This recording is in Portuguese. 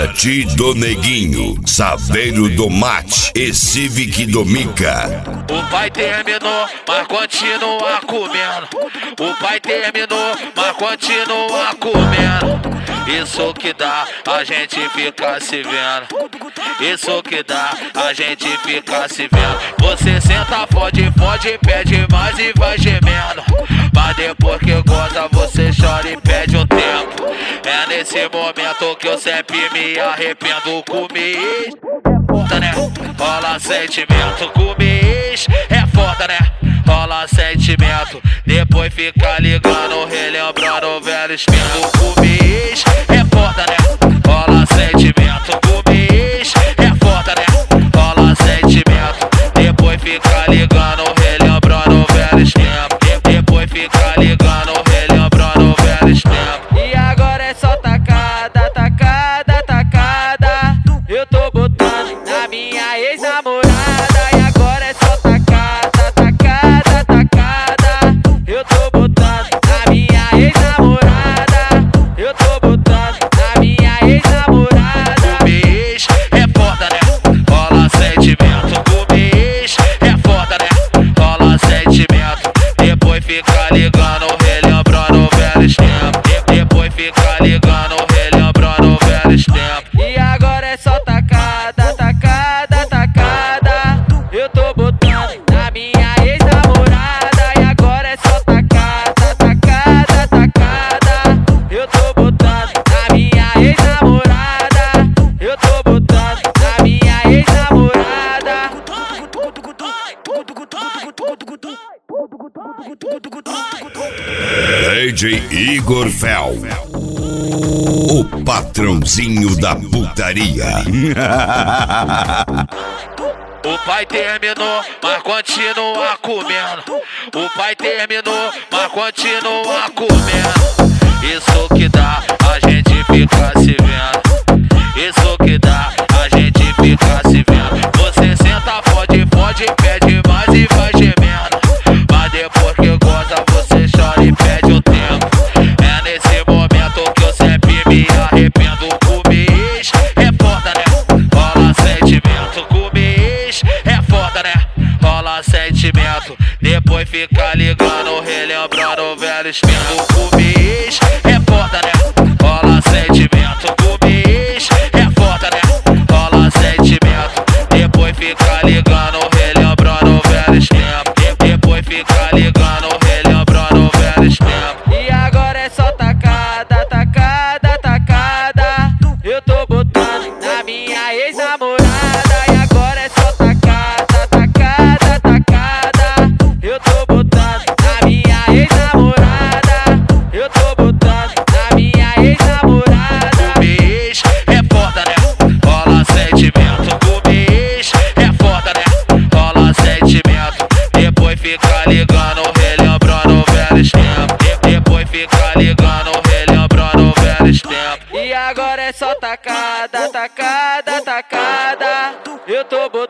Paraty do Neguinho, Saveiro do Mate e Civic do Mica. O pai terminou, mas continua comendo. O pai terminou, mas continua comendo. Isso que dá, a gente fica se vendo. Isso que dá, a gente fica se vendo. Você senta, fode, pede mais e vai gemendo. Mas depois que goza, você chora e pede um tempo. É nesse momento que eu sempre me arrependo. Comigo é foda, né? Rola sentimento. Comigo é foda, né? Rola sentimento. Depois fica ligando, relembrando velhos tempos. Comigo é foda, né? Rola sentimento. Comigo é foda, né? Rola sentimento. Depois fica ligando, relembrando velhos tempos. Depois fica ligando, relembrando velhos tempos. E agora é só tacada, tacada, tacada. Eu tô botando na minha ex-namorada. E agora é só tacada, tacada, tacada. Eu tô botando na minha ex-namorada. Eu tô botando na minha ex-namorada. Comigo é foda, né? Rola sentimento. Comigo é foda, né? Rola sentimento. Depois fica ligando, relembrando velhos tempos. Depois fica ligando, relembrando velhos tempos. E agora é só tacada, tacada, tacada. Eu tô botando na minha ex-namorada. E agora é só tacada, tacada, tacada. Eu tô botando na minha ex-namorada. Eu tô botando na minha ex-namorada. DJ Igor Fel, o patrãozinho da putaria. O pai terminou, mas continua comendo. O pai terminou, mas continua comendo. Isso que dá, a gente fica se vendo. Isso que dá, a gente fica se vendo. Você senta, fode, pede mais e vai gemendo. Mas depois que goza, você chora e pede um tempo. É nesse momento que eu sempre me arrependo. Comigo é foda, né? Rola sentimento. Comigo é foda, né? Rola sentimento. Depois fica ligando, relembrando velhos tempos. Comigo é foda, né? Rola sentimento. Comigo é foda, né? Rola sentimento. Depois fica ligando, relembrando velhos tempos. Depois fica ligando, relembrando velhos tempos. E agora é só tacada, tacada, tacada. Eu tô botando na minha ex-namorada. E agora é só tacada, tacada, tacada. Eu tô botando na minha ex-namorada. Eu tô botando na minha ex-namorada. Comigo é foda, né? Rola sentimento. Comigo é foda, né? Rola sentimento. Depois fica ligando, relembrando velhos tempos. Depois fica ligando, relembrando velhos tempos. E agora é só tacada, tacada, tacada. Eu tô botando